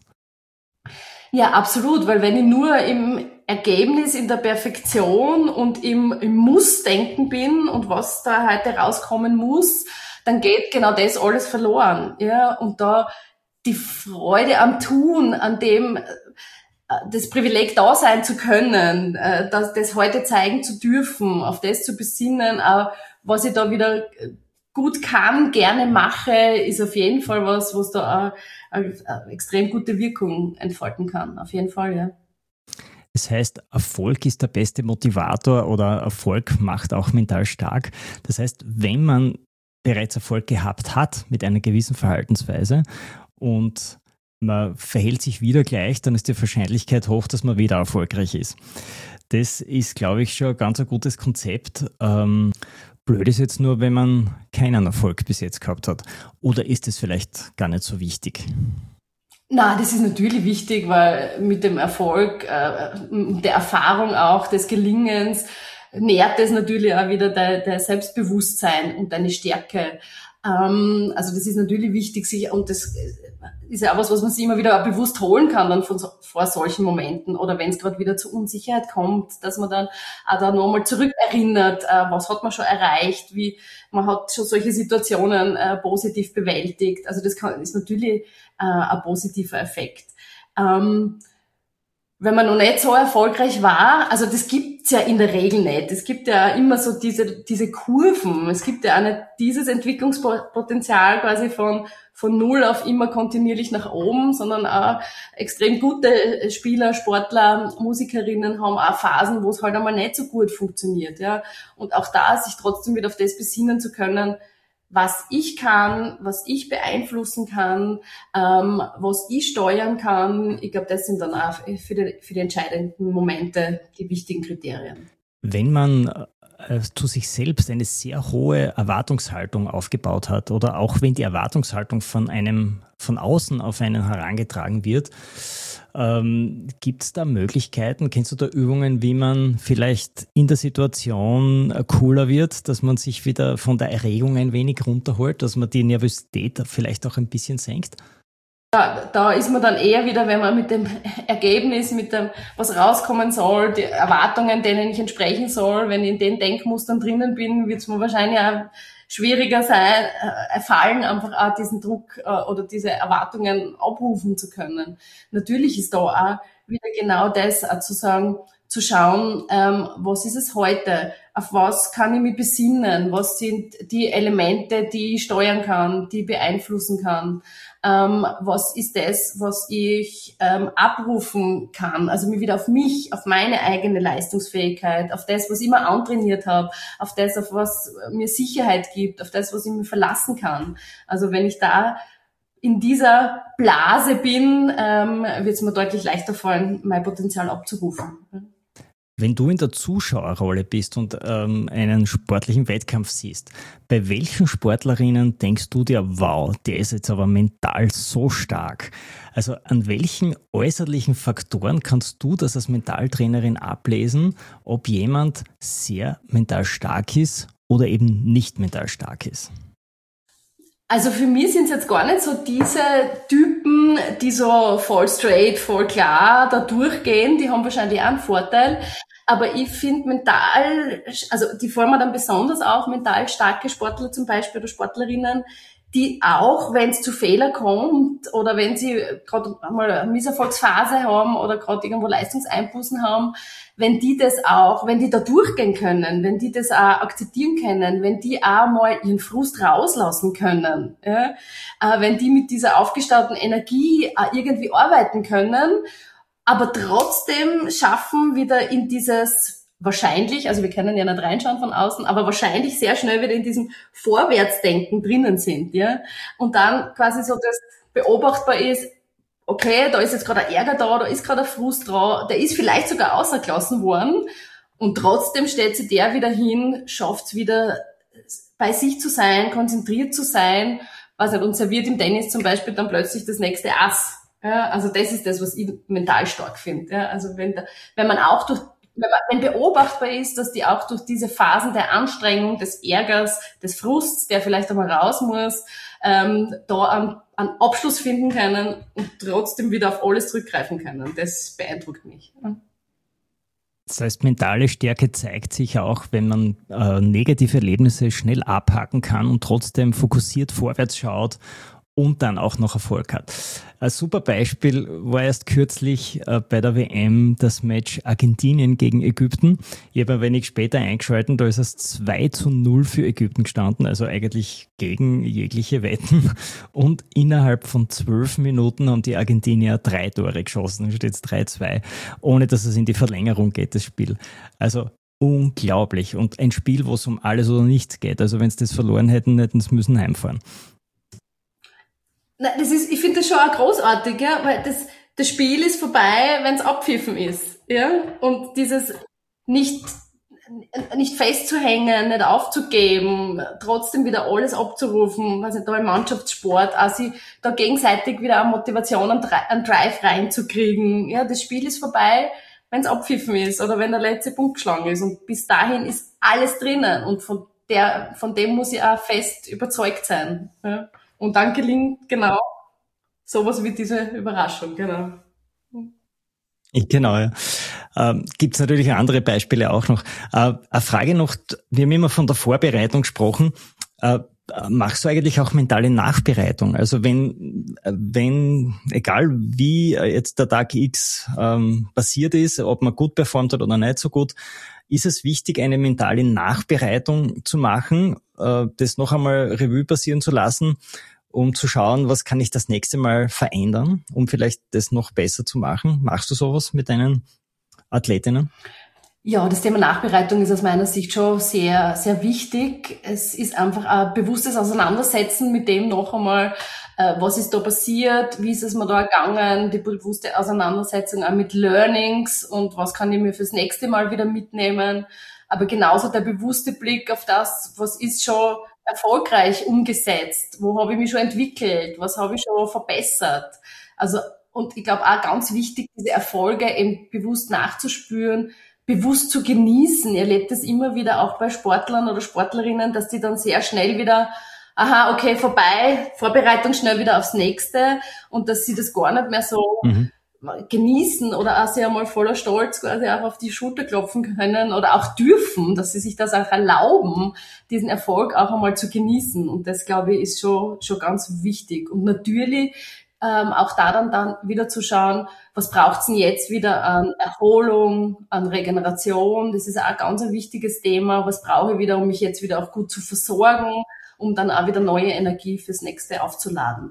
[SPEAKER 3] Ja, absolut, weil wenn ich nur im Ergebnis, in der Perfektion und im Muss-Denken bin und was da heute rauskommen muss, dann geht genau das alles verloren. Ja, und da die Freude am Tun, an dem das Privileg da sein zu können, das heute zeigen zu dürfen, auf das zu besinnen, was ich da wieder gut kann, gerne mache, ist auf jeden Fall was da eine extrem gute Wirkung entfalten kann. Auf jeden Fall, ja.
[SPEAKER 2] Das heißt, Erfolg ist der beste Motivator oder Erfolg macht auch mental stark. Das heißt, wenn man bereits Erfolg gehabt hat mit einer gewissen Verhaltensweise und man verhält sich wieder gleich, dann ist die Wahrscheinlichkeit hoch, dass man wieder erfolgreich ist. Das ist, glaube ich, schon ein ganz gutes Konzept. Blöd ist jetzt nur, wenn man keinen Erfolg bis jetzt gehabt hat. Oder ist es vielleicht gar nicht so wichtig?
[SPEAKER 3] Na, das ist natürlich wichtig, weil mit dem Erfolg, der Erfahrung auch, des Gelingens, nährt es natürlich auch wieder dein Selbstbewusstsein und deine Stärke. Also das ist natürlich wichtig, und das ist ja auch was man sich immer wieder auch bewusst holen kann dann vor solchen Momenten oder wenn es gerade wieder zur Unsicherheit kommt, dass man dann auch da nochmal zurückerinnert, was hat man schon erreicht, wie man hat schon solche Situationen positiv bewältigt. Also das ist natürlich ein positiver Effekt. Wenn man noch nicht so erfolgreich war, also das gibt's ja in der Regel nicht. Es gibt ja immer so diese Kurven. Es gibt ja auch nicht dieses Entwicklungspotenzial quasi von null auf immer kontinuierlich nach oben, sondern auch extrem gute Spieler, Sportler, Musikerinnen haben auch Phasen, wo es halt einmal nicht so gut funktioniert, ja. Und auch da sich trotzdem wieder auf das besinnen zu können, was ich kann, was ich beeinflussen kann, was ich steuern kann. Ich glaube, das sind dann auch für die entscheidenden Momente die wichtigen Kriterien.
[SPEAKER 2] Wenn man zu sich selbst eine sehr hohe Erwartungshaltung aufgebaut hat oder auch wenn die Erwartungshaltung von außen auf einen herangetragen wird, gibt es da Möglichkeiten, kennst du da Übungen, wie man vielleicht in der Situation cooler wird, dass man sich wieder von der Erregung ein wenig runterholt, dass man die Nervosität vielleicht auch ein bisschen senkt?
[SPEAKER 3] Ja, da ist man dann eher wieder, wenn man mit dem Ergebnis, mit dem, was rauskommen soll, die Erwartungen, denen ich entsprechen soll, wenn ich in den Denkmustern drinnen bin, wird es mir wahrscheinlich auch schwieriger fallen, einfach auch diesen Druck oder diese Erwartungen abrufen zu können. Natürlich ist da auch wieder genau das, auch zu schauen, was ist es heute, auf was kann ich mich besinnen, was sind die Elemente, die ich steuern kann, die ich beeinflussen kann, was ist das, was ich abrufen kann, also mich wieder auf mich, auf meine eigene Leistungsfähigkeit, auf das, was ich mir antrainiert habe, auf das, auf was mir Sicherheit gibt, auf das, was ich mir verlassen kann. Also wenn ich da in dieser Blase bin, wird es mir deutlich leichter fallen, mein Potenzial abzurufen.
[SPEAKER 2] Wenn du in der Zuschauerrolle bist und einen sportlichen Wettkampf siehst, bei welchen Sportlerinnen denkst du dir, wow, der ist jetzt aber mental so stark? Also an welchen äußerlichen Faktoren kannst du das als Mentaltrainerin ablesen, ob jemand sehr mental stark ist oder eben nicht mental stark ist?
[SPEAKER 3] Also für mich sind es jetzt gar nicht so diese Typen, die so voll straight, voll klar da durchgehen, die haben wahrscheinlich auch einen Vorteil. Aber ich finde mental, also die fallen mir dann besonders auch mental starke Sportler zum Beispiel oder Sportlerinnen, die auch, wenn es zu Fehlern kommt oder wenn sie gerade mal eine Misserfolgsphase haben oder gerade irgendwo Leistungseinbußen haben, wenn die da durchgehen können, wenn die das auch akzeptieren können, wenn die auch mal ihren Frust rauslassen können, ja, wenn die mit dieser aufgestauten Energie auch irgendwie arbeiten können, aber trotzdem schaffen, wieder in dieses wahrscheinlich, also wir können ja nicht reinschauen von außen, aber wahrscheinlich sehr schnell wieder in diesem Vorwärtsdenken drinnen sind, ja. Und dann quasi so das beobachtbar ist, okay, da ist jetzt gerade ein Ärger da ist gerade ein Frust da, der ist vielleicht sogar außergelassen worden und trotzdem stellt sich der wieder hin, schafft's wieder bei sich zu sein, konzentriert zu sein, weiß nicht, und serviert im Tennis zum Beispiel dann plötzlich das nächste Ass. Ja, also das ist das, was ich mental stark finde. Ja, also wenn beobachtbar ist, dass die auch durch diese Phasen der Anstrengung, des Ärgers, des Frusts, der vielleicht einmal raus muss, da einen Abschluss finden können und trotzdem wieder auf alles zurückgreifen können. Das beeindruckt mich.
[SPEAKER 2] Das heißt, mentale Stärke zeigt sich auch, wenn man negative Erlebnisse schnell abhaken kann und trotzdem fokussiert vorwärts schaut und dann auch noch Erfolg hat. Ein super Beispiel war erst kürzlich bei der WM das Match Argentinien gegen Ägypten. Ich habe ein wenig später eingeschaltet, da ist es 2-0 für Ägypten gestanden, also eigentlich gegen jegliche Wetten. Und innerhalb von 12 Minuten haben die Argentinier 3 Tore geschossen, da steht es 3-2, ohne dass es in die Verlängerung geht, das Spiel. Also unglaublich. Und ein Spiel, wo es um alles oder nichts geht. Also wenn sie das verloren hätten sie müssen heimfahren.
[SPEAKER 3] Nein, ich finde das schon auch großartig, ja, weil das Spiel ist vorbei, wenn es abpfiffen ist, ja, und dieses nicht festzuhängen, nicht aufzugeben, trotzdem wieder alles abzurufen, weiß nicht, da im Mannschaftssport, auch sie da gegenseitig wieder eine Motivation, einen Drive reinzukriegen, ja, das Spiel ist vorbei, wenn es abpfiffen ist oder wenn der letzte Punkt geschlagen ist und bis dahin ist alles drinnen und von dem muss ich auch fest überzeugt sein, ja. Und dann gelingt genau sowas wie diese Überraschung, genau.
[SPEAKER 2] Genau, ja. Gibt es natürlich andere Beispiele auch noch. Eine Frage noch, wir haben immer von der Vorbereitung gesprochen. Machst du eigentlich auch mentale Nachbereitung? Also wenn egal wie jetzt der Tag X passiert ist, ob man gut performt hat oder nicht so gut, ist es wichtig, eine mentale Nachbereitung zu machen, das noch einmal Revue passieren zu lassen, um zu schauen, was kann ich das nächste Mal verändern, um vielleicht das noch besser zu machen? Machst du sowas mit deinen Athletinnen?
[SPEAKER 3] Ja, das Thema Nachbereitung ist aus meiner Sicht schon sehr, sehr wichtig. Es ist einfach ein bewusstes Auseinandersetzen mit dem noch einmal, was ist da passiert, wie ist es mir da gegangen, die bewusste Auseinandersetzung auch mit Learnings und was kann ich mir fürs nächste Mal wieder mitnehmen. Aber genauso der bewusste Blick auf das, was ist schon erfolgreich umgesetzt, wo habe ich mich schon entwickelt, was habe ich schon verbessert. Also, und ich glaube auch ganz wichtig, diese Erfolge eben bewusst nachzuspüren, bewusst zu genießen. Ihr erlebt das immer wieder auch bei Sportlern oder Sportlerinnen, dass die dann sehr schnell wieder, aha, okay, vorbei, Vorbereitung schnell wieder aufs nächste und dass sie das gar nicht mehr so genießen oder auch sich einmal voller Stolz quasi auch auf die Schulter klopfen können oder auch dürfen, dass sie sich das auch erlauben, diesen Erfolg auch einmal zu genießen. Und das, glaube ich, ist schon ganz wichtig. Und natürlich auch da dann wieder zu schauen, was braucht's denn jetzt wieder an Erholung, an Regeneration. Das ist auch ganz ein wichtiges Thema. Was brauche ich wieder, um mich jetzt wieder auch gut zu versorgen, um dann auch wieder neue Energie fürs nächste aufzuladen.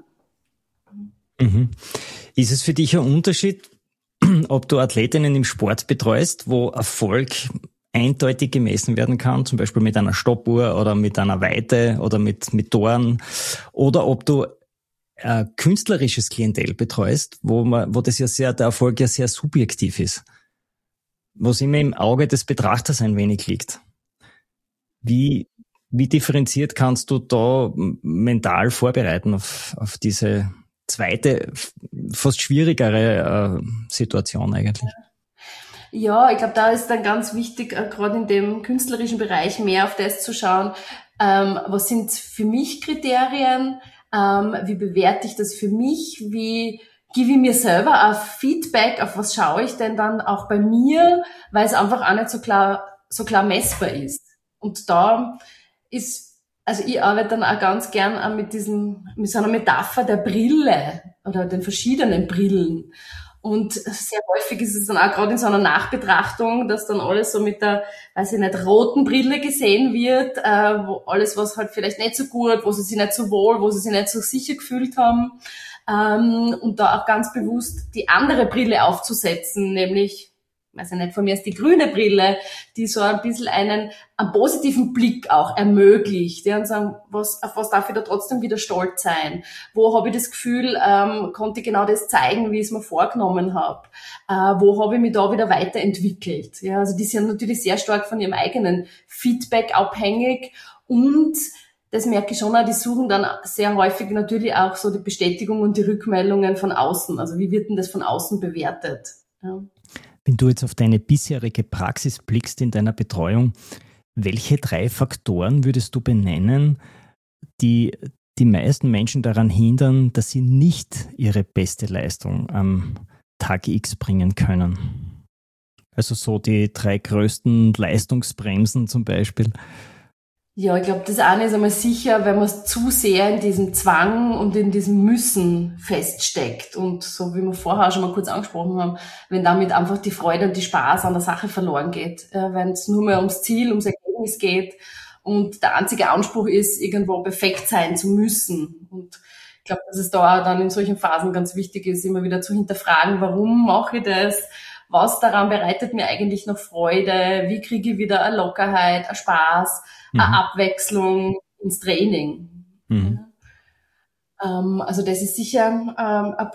[SPEAKER 2] Mhm. Ist es für dich ein Unterschied, ob du Athletinnen im Sport betreust, wo Erfolg eindeutig gemessen werden kann, zum Beispiel mit einer Stoppuhr oder mit einer Weite oder mit Toren, oder ob du künstlerisches Klientel betreust, wo der Erfolg ja sehr subjektiv ist, wo es immer im Auge des Betrachters ein wenig liegt. Wie differenziert kannst du da mental vorbereiten auf diese zweite, fast schwierigere Situation eigentlich?
[SPEAKER 3] Ja, ich glaube, da ist dann ganz wichtig, gerade in dem künstlerischen Bereich mehr auf das zu schauen, Was sind für mich Kriterien? Wie bewerte ich das für mich? Wie gebe ich mir selber auch Feedback? Auf was schaue ich denn dann auch bei mir? Weil es einfach auch nicht so klar messbar ist. Und da also ich arbeite dann auch ganz gern auch mit so einer Metapher der Brille oder den verschiedenen Brillen. Und sehr häufig ist es dann auch gerade in so einer Nachbetrachtung, dass dann alles so mit der, weiß ich nicht, roten Brille gesehen wird, wo alles, was halt vielleicht nicht so gut, wo sie sich nicht so wohl, wo sie sich nicht so sicher gefühlt haben, und da auch ganz bewusst die andere Brille aufzusetzen, nämlich, weiß ich nicht, von mir ist die grüne Brille, die so ein bisschen einen positiven Blick auch ermöglicht, ja, und sagen, auf was darf ich da trotzdem wieder stolz sein? Wo habe ich das Gefühl, konnte ich genau das zeigen, wie ich es mir vorgenommen habe? Wo habe ich mich da wieder weiterentwickelt? Ja, also die sind natürlich sehr stark von ihrem eigenen Feedback abhängig und das merke ich schon auch, die suchen dann sehr häufig natürlich auch so die Bestätigung und die Rückmeldungen von außen. Also wie wird denn das von außen bewertet? Ja.
[SPEAKER 2] Wenn du jetzt auf deine bisherige Praxis blickst in deiner Betreuung, welche 3 Faktoren würdest du benennen, die die meisten Menschen daran hindern, dass sie nicht ihre beste Leistung am Tag X bringen können? Also so die 3 größten Leistungsbremsen zum Beispiel.
[SPEAKER 3] Ja, ich glaube, das eine ist einmal sicher, wenn man zu sehr in diesem Zwang und in diesem Müssen feststeckt. Und so wie wir vorher schon mal kurz angesprochen haben, wenn damit einfach die Freude und die Spaß an der Sache verloren geht. Wenn es nur mehr ums Ziel, ums Ergebnis geht und der einzige Anspruch ist, irgendwo perfekt sein zu müssen. Und ich glaube, dass es da dann in solchen Phasen ganz wichtig ist, immer wieder zu hinterfragen, warum mache ich das? Was daran bereitet mir eigentlich noch Freude? Wie kriege ich wieder eine Lockerheit, einen Spaß, eine Abwechslung ins Training?
[SPEAKER 2] Mhm.
[SPEAKER 3] Also das ist sicher ein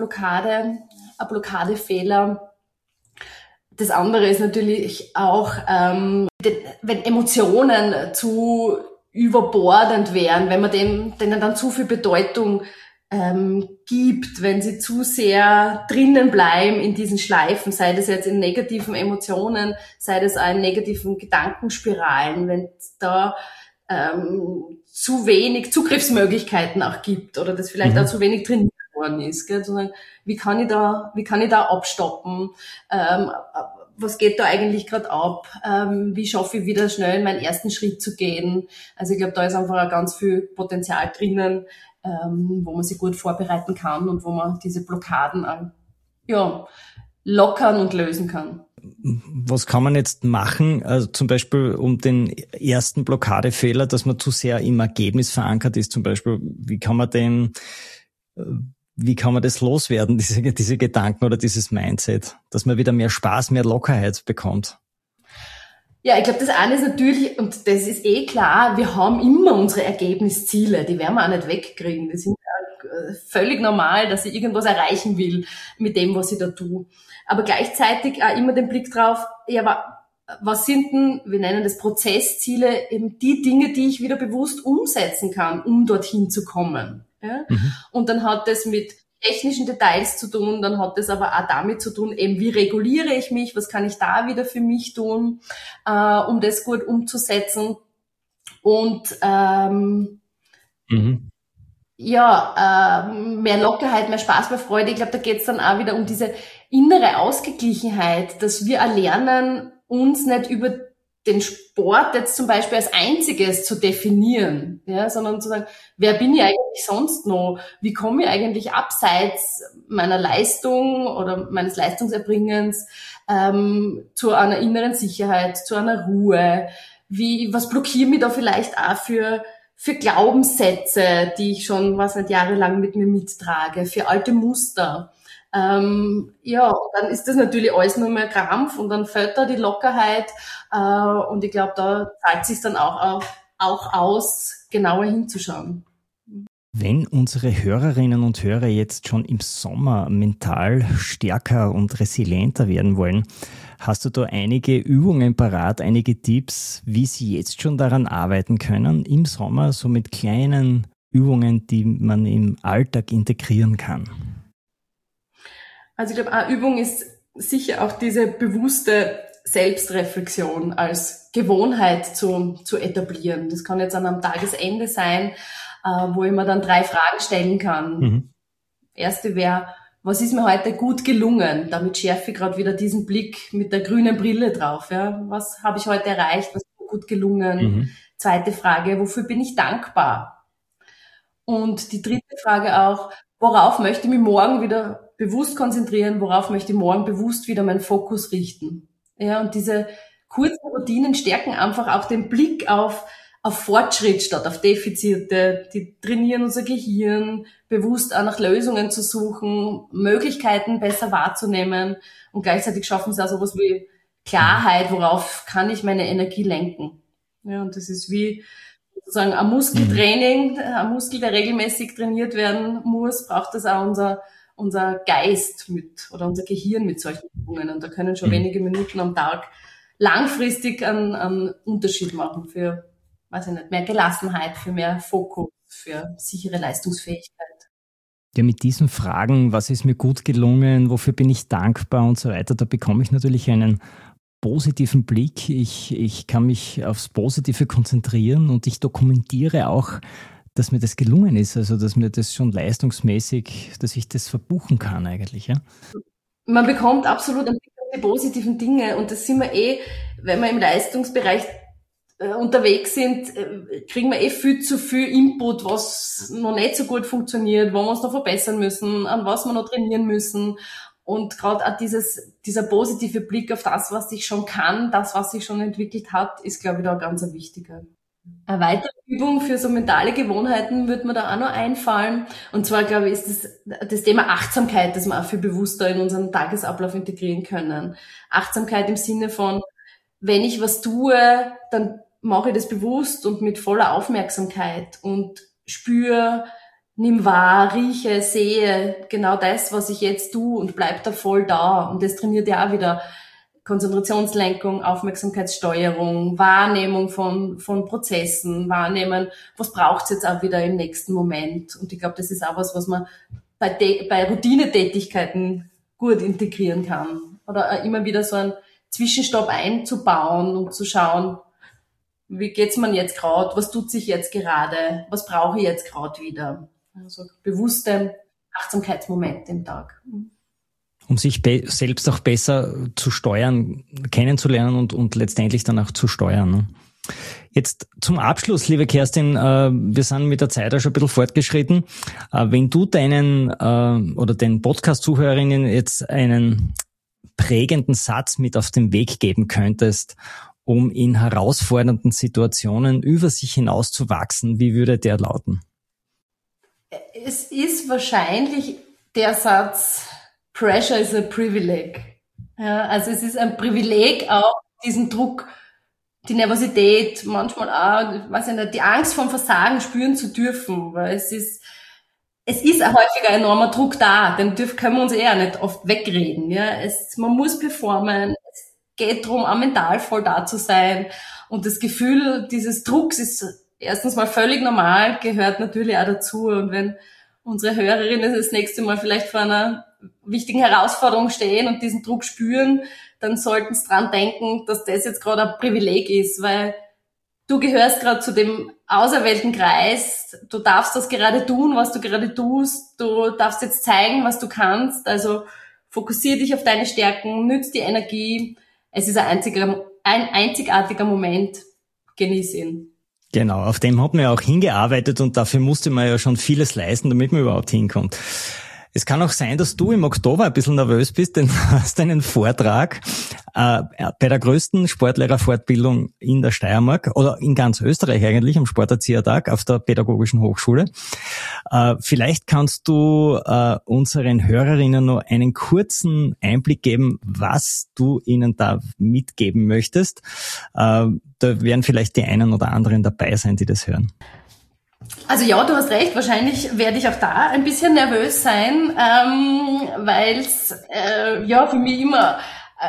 [SPEAKER 3] Blockadefehler. Das andere ist natürlich auch, wenn Emotionen zu überbordend wären, wenn man denen dann zu viel Bedeutung gibt, wenn sie zu sehr drinnen bleiben in diesen Schleifen, sei das jetzt in negativen Emotionen, sei das auch in negativen Gedankenspiralen, wenn es da zu wenig Zugriffsmöglichkeiten auch gibt oder das vielleicht auch zu wenig trainiert worden ist, gell? Zu sagen, wie kann ich da abstoppen? Was geht da eigentlich gerade ab? Wie schaffe ich wieder schnell meinen ersten Schritt zu gehen? Also ich glaube, da ist einfach auch ganz viel Potenzial drinnen, wo man sich gut vorbereiten kann und wo man diese Blockaden lockern und lösen kann.
[SPEAKER 2] Was kann man jetzt machen, also zum Beispiel um den ersten Blockadefehler, dass man zu sehr im Ergebnis verankert ist, zum Beispiel, wie kann man das loswerden, diese Gedanken oder dieses Mindset, dass man wieder mehr Spaß, mehr Lockerheit bekommt?
[SPEAKER 3] Ja, ich glaube, das eine ist natürlich, und das ist klar, wir haben immer unsere Ergebnisziele, die werden wir auch nicht wegkriegen. Das ist völlig normal, dass ich irgendwas erreichen will mit dem, was ich da tue. Aber gleichzeitig auch immer den Blick drauf, ja, was sind denn, wir nennen das Prozessziele, eben die Dinge, die ich wieder bewusst umsetzen kann, um dorthin zu kommen. Ja? Und dann hat das mit technischen Details zu tun, dann hat das aber auch damit zu tun, eben wie reguliere ich mich, was kann ich da wieder für mich tun, um das gut umzusetzen. Und mehr Lockerheit, mehr Spaß, mehr Freude. Ich glaube, da geht es dann auch wieder um diese innere Ausgeglichenheit, dass wir erlernen, uns nicht über den Sport jetzt zum Beispiel als einziges zu definieren, ja, sondern zu sagen, wer bin ich eigentlich sonst noch? Wie komme ich eigentlich abseits meiner Leistung oder meines Leistungserbringens zu einer inneren Sicherheit, zu einer Ruhe? Was blockiert mich da vielleicht auch für Glaubenssätze, die ich schon, jahrelang mit mir mittrage, für alte Muster? Und dann ist das natürlich alles nur mehr Krampf und dann fällt da die Lockerheit und ich glaube, da zahlt es sich dann auch aus, genauer hinzuschauen.
[SPEAKER 2] Wenn unsere Hörerinnen und Hörer jetzt schon im Sommer mental stärker und resilienter werden wollen, hast du da einige Übungen parat, einige Tipps, wie sie jetzt schon daran arbeiten können, im Sommer, so mit kleinen Übungen, die man im Alltag integrieren kann?
[SPEAKER 3] Also ich glaube, eine Übung ist sicher auch diese bewusste Selbstreflexion als Gewohnheit zu etablieren. Das kann jetzt an einem Tagesende sein, wo ich mir dann 3 Fragen stellen kann.
[SPEAKER 2] Mhm.
[SPEAKER 3] Erste wäre, was ist mir heute gut gelungen? Damit schärfe ich gerade wieder diesen Blick mit der grünen Brille drauf. Ja? Was habe ich heute erreicht? Was ist mir gut gelungen?
[SPEAKER 2] Mhm.
[SPEAKER 3] Zweite Frage, wofür bin ich dankbar? Und die dritte Frage auch, worauf möchte ich mich morgen wieder bewusst konzentrieren? Worauf möchte ich morgen bewusst wieder meinen Fokus richten? Ja, und diese kurzen Routinen stärken einfach auch den Blick auf Fortschritt statt auf Defizite. Die trainieren unser Gehirn, bewusst auch nach Lösungen zu suchen, Möglichkeiten besser wahrzunehmen und gleichzeitig schaffen sie auch sowas wie Klarheit, worauf kann ich meine Energie lenken. Ja, und das ist wie sozusagen ein Muskeltraining, ein Muskel, der regelmäßig trainiert werden muss, braucht das auch unser Geist mit oder unser Gehirn mit solchen Übungen. Und da können schon wenige Minuten am Tag langfristig einen Unterschied machen für, weiß ich nicht, mehr Gelassenheit, für mehr Fokus, für sichere Leistungsfähigkeit.
[SPEAKER 2] Ja, mit diesen Fragen, was ist mir gut gelungen, wofür bin ich dankbar und so weiter, da bekomme ich natürlich einen positiven Blick. Ich kann mich aufs Positive konzentrieren und ich dokumentiere auch, dass mir das gelungen ist, also dass mir das schon leistungsmäßig, dass ich das verbuchen kann eigentlich. Ja?
[SPEAKER 3] Man bekommt absolut einen Blick auf die positiven Dinge und das sind wir wenn wir im Leistungsbereich unterwegs sind, kriegen wir viel zu viel Input, was noch nicht so gut funktioniert, wo wir uns noch verbessern müssen, an was wir noch trainieren müssen. Und gerade auch dieser positive Blick auf das, was sich schon kann, das, was sich schon entwickelt hat, ist, glaube ich, da ganz ein wichtiger. Eine weitere Übung für so mentale Gewohnheiten wird mir da auch noch einfallen. Und zwar, glaube ich, ist das Thema Achtsamkeit, das wir auch viel bewusster in unseren Tagesablauf integrieren können. Achtsamkeit im Sinne von, wenn ich was tue, dann mache ich das bewusst und mit voller Aufmerksamkeit und spüre, nimm wahr, rieche, sehe genau das, was ich jetzt tue und bleib da voll da. Und das trainiert ja auch wieder Konzentrationslenkung, Aufmerksamkeitssteuerung, Wahrnehmung von Prozessen, wahrnehmen, was braucht's jetzt auch wieder im nächsten Moment. Und ich glaube, das ist auch was man bei Routinetätigkeiten gut integrieren kann. Oder auch immer wieder so einen Zwischenstopp einzubauen und zu schauen, wie geht's mir jetzt gerade, was tut sich jetzt gerade, was brauche ich jetzt gerade wieder. Also bewusste Achtsamkeitsmomente im Tag.
[SPEAKER 2] Um sich selbst auch besser zu steuern, kennenzulernen und letztendlich dann auch zu steuern. Ne? Jetzt zum Abschluss, liebe Kerstin, wir sind mit der Zeit auch schon ein bisschen fortgeschritten. Wenn du deinen oder den Podcast-Zuhörerinnen jetzt einen prägenden Satz mit auf den Weg geben könntest, um in herausfordernden Situationen über sich hinaus zu wachsen, wie würde der lauten?
[SPEAKER 3] Es ist wahrscheinlich der Satz, Pressure is a privilege. Ja, also es ist ein Privileg, auch diesen Druck, die Nervosität, manchmal auch, weiß ich nicht, die Angst vom Versagen spüren zu dürfen, weil es ist ein häufiger enormer Druck da, den können wir uns eher nicht oft wegreden. Ja, man muss performen, es geht darum, auch mental voll da zu sein und das Gefühl dieses Drucks ist erstens mal völlig normal, gehört natürlich auch dazu und wenn unsere Hörerinnen das nächste Mal vielleicht vor einer wichtigen Herausforderung stehen und diesen Druck spüren, dann sollten sie dran denken, dass das jetzt gerade ein Privileg ist, weil du gehörst gerade zu dem auserwählten Kreis, du darfst das gerade tun, was du gerade tust, du darfst jetzt zeigen, was du kannst, also fokussier dich auf deine Stärken, nütz die Energie, es ist ein einzigartiger Moment, genieß ihn.
[SPEAKER 2] Genau, auf dem hat man ja auch hingearbeitet und dafür musste man ja schon vieles leisten, damit man überhaupt hinkommt. Es kann auch sein, dass du im Oktober ein bisschen nervös bist, denn du hast einen Vortrag bei der größten Sportlehrerfortbildung in der Steiermark oder in ganz Österreich eigentlich, am Sporterziehertag auf der Pädagogischen Hochschule. Vielleicht kannst du unseren Hörerinnen noch einen kurzen Einblick geben, was du ihnen da mitgeben möchtest. Da werden vielleicht die einen oder anderen dabei sein, die das hören.
[SPEAKER 3] Also ja, du hast recht, wahrscheinlich werde ich auch da ein bisschen nervös sein, weil es für mich immer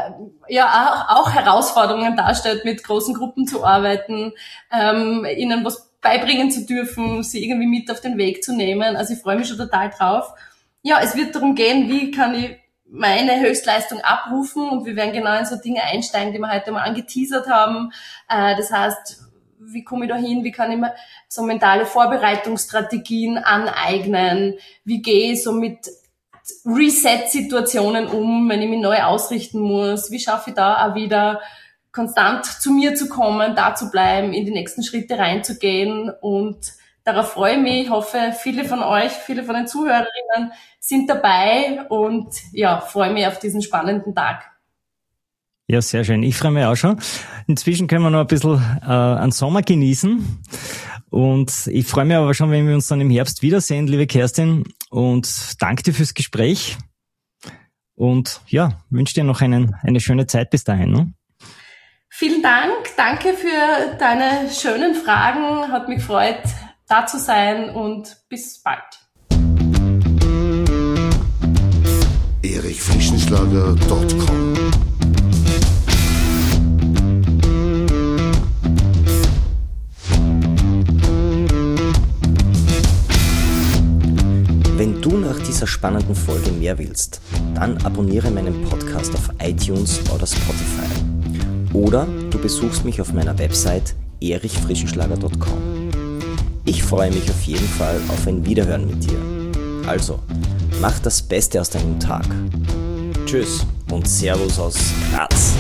[SPEAKER 3] auch Herausforderungen darstellt, mit großen Gruppen zu arbeiten, ihnen was beibringen zu dürfen, sie irgendwie mit auf den Weg zu nehmen. Also ich freue mich schon total drauf. Ja, es wird darum gehen, wie kann ich meine Höchstleistung abrufen und wir werden genau in so Dinge einsteigen, die wir heute mal angeteasert haben. Das heißt, wie komme ich da hin? Wie kann ich mir so mentale Vorbereitungsstrategien aneignen? Wie gehe ich so mit Reset-Situationen wenn ich mich neu ausrichten muss? Wie schaffe ich da auch wieder konstant zu mir zu kommen, da zu bleiben, in die nächsten Schritte reinzugehen? Und darauf freue ich mich. Ich hoffe, viele von den Zuhörerinnen sind dabei und ja, freue mich auf diesen spannenden Tag.
[SPEAKER 2] Ja, sehr schön. Ich freue mich auch schon. Inzwischen können wir noch ein bisschen einen Sommer genießen. Und ich freue mich aber schon, wenn wir uns dann im Herbst wiedersehen, liebe Kerstin. Und danke dir fürs Gespräch. Und ja, wünsche dir noch eine schöne Zeit bis dahin. Ne?
[SPEAKER 3] Vielen Dank. Danke für deine schönen Fragen. Hat mich gefreut, da zu sein und bis bald.
[SPEAKER 1] erichfrischenschlager.com
[SPEAKER 4] Wenn du nach dieser spannenden Folge mehr willst, dann abonniere meinen Podcast auf iTunes oder Spotify. Oder du besuchst mich auf meiner Website erichfrischenschlager.com. Ich freue mich auf jeden Fall auf ein Wiederhören mit dir. Also, mach das Beste aus deinem Tag. Tschüss und Servus aus Graz.